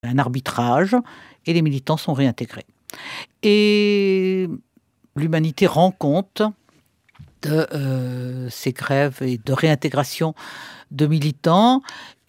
un arbitrage et les militants sont réintégrés. Et l'humanité rend compte de ces grèves et de réintégration de militants.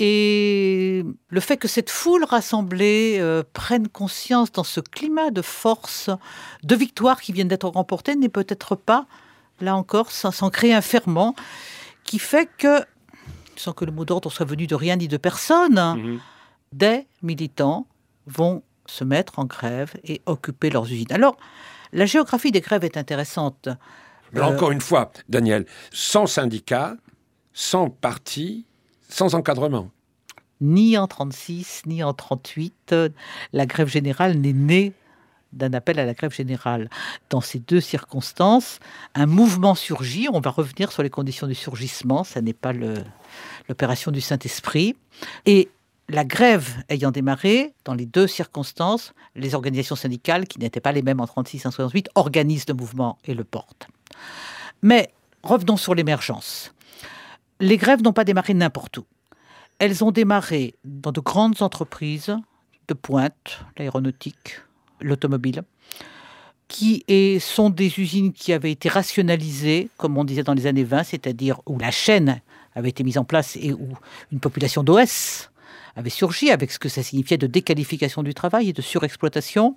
Et le fait que cette foule rassemblée prenne conscience dans ce climat de force, de victoire qui viennent d'être remportées, n'est peut-être pas, là encore, sans créer un ferment qui fait que, sans que le mot d'ordre soit venu de rien ni de personne, des militants vont se mettre en grève et occuper leurs usines. Alors, la géographie des grèves est intéressante. Mais encore une fois, Daniel, sans syndicat, sans parti, sans encadrement. Ni en 1936, ni en 1938, la grève générale n'est née d'un appel à la grève générale. Dans ces deux circonstances, un mouvement surgit. On va revenir sur les conditions du surgissement. Ça n'est pas l'opération du Saint-Esprit. Et la grève ayant démarré, dans les deux circonstances, les organisations syndicales, qui n'étaient pas les mêmes en 1936 et en 1968, organisent le mouvement et le portent. Mais revenons sur l'émergence. Les grèves n'ont pas démarré n'importe où. Elles ont démarré dans de grandes entreprises de pointe, l'aéronautique, l'automobile, qui sont des usines qui avaient été rationalisées, comme on disait dans les années 20, c'est-à-dire où la chaîne avait été mise en place et où une population d'OS avait surgi avec ce que ça signifiait de déqualification du travail et de surexploitation.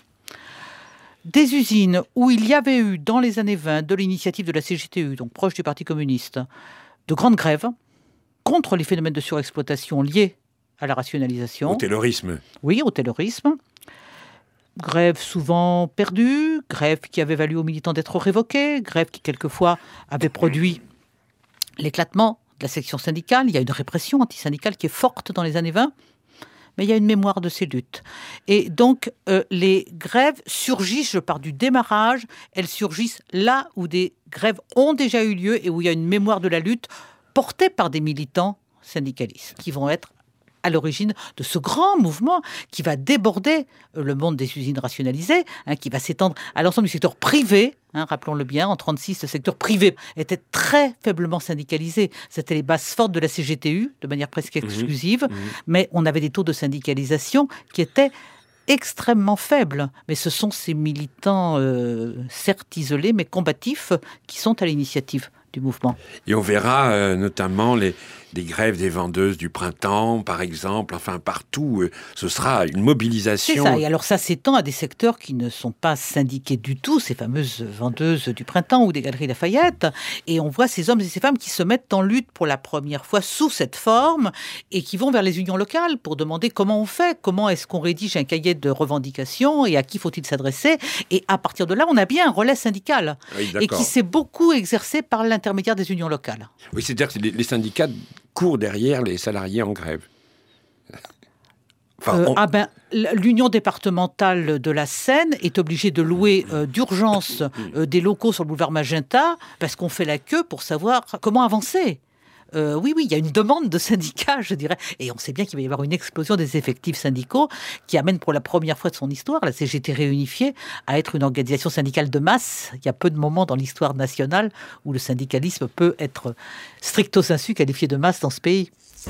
Des usines où il y avait eu, dans les années 20, de l'initiative de la CGTU, donc proche du Parti communiste, de grandes grèves contre les phénomènes de surexploitation liés à la rationalisation. Au taylorisme. Oui, au taylorisme. Grève souvent perdue, grève qui avait valu aux militants d'être révoqués, grève qui quelquefois avait produit l'éclatement de la section syndicale. Il y a une répression antisyndicale qui est forte dans les années 20, mais il y a une mémoire de ces luttes. Et donc, les grèves surgissent, je pars du démarrage, elles surgissent là où des grèves ont déjà eu lieu et où il y a une mémoire de la lutte portée par des militants syndicalistes qui vont être à l'origine de ce grand mouvement qui va déborder le monde des usines rationalisées, qui va s'étendre à l'ensemble du secteur privé. Rappelons-le bien, en 1936, le secteur privé était très faiblement syndicalisé. C'était les bases fortes de la CGTU, de manière presque exclusive, mais on avait des taux de syndicalisation qui étaient extrêmement faibles. Mais ce sont ces militants, certes isolés, mais combatifs, qui sont à l'initiative du mouvement. Et on verra notamment des grèves des vendeuses du printemps, par exemple, enfin partout, ce sera une mobilisation. C'est ça, et alors ça s'étend à des secteurs qui ne sont pas syndiqués du tout, ces fameuses vendeuses du printemps ou des Galeries Lafayette, et on voit ces hommes et ces femmes qui se mettent en lutte pour la première fois sous cette forme, et qui vont vers les unions locales pour demander comment on fait, comment est-ce qu'on rédige un cahier de revendications, et à qui faut-il s'adresser, et à partir de là, on a bien un relais syndical, et qui s'est beaucoup exercé par l'intermédiaire des unions locales. Oui, c'est-à-dire que les syndicats court derrière les salariés en grève. L'union départementale de la Seine est obligée de louer d'urgence des locaux sur le boulevard Magenta parce qu'on fait la queue pour savoir comment avancer. Oui, il y a une demande de syndicats, je dirais. Et on sait bien qu'il va y avoir une explosion des effectifs syndicaux qui amène pour la première fois de son histoire la CGT réunifiée à être une organisation syndicale de masse. Il y a peu de moments dans l'histoire nationale où le syndicalisme peut être stricto sensu qualifié de masse dans ce pays.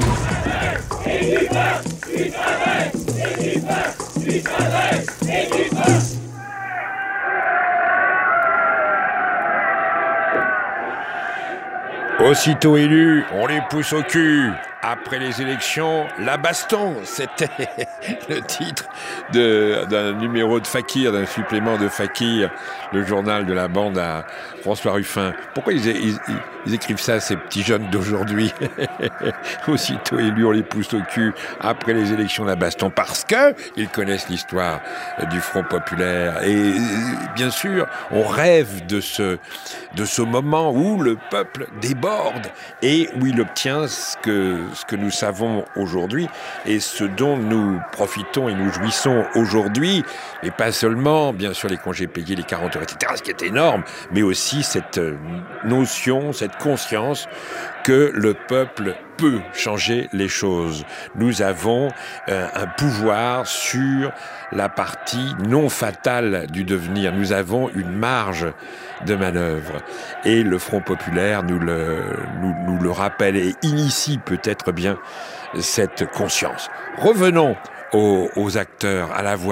Aussitôt élus, on les pousse au cul. Après les élections, la baston, c'était le titre d'un numéro de Fakir, d'un supplément de Fakir, le journal de la bande à François Ruffin. Pourquoi ils écrivent ça, ces petits jeunes d'aujourd'hui? Aussitôt élus, on les pousse au cul. Après les élections, la baston. Parce que ils connaissent l'histoire du Front populaire. Et bien sûr, on rêve de ce moment où le peuple déborde et où il obtient ce que nous savons aujourd'hui et ce dont nous profitons et nous jouissons aujourd'hui, et pas seulement, bien sûr, les congés payés, les 40 heures, etc., ce qui est énorme, mais aussi cette notion, cette conscience que le peuple peut changer les choses. Nous avons un pouvoir sur la partie non fatale du devenir. Nous avons une marge de manœuvre. Et le Front populaire nous le rappelle et initie peut-être bien cette conscience. Revenons aux acteurs, à la voix.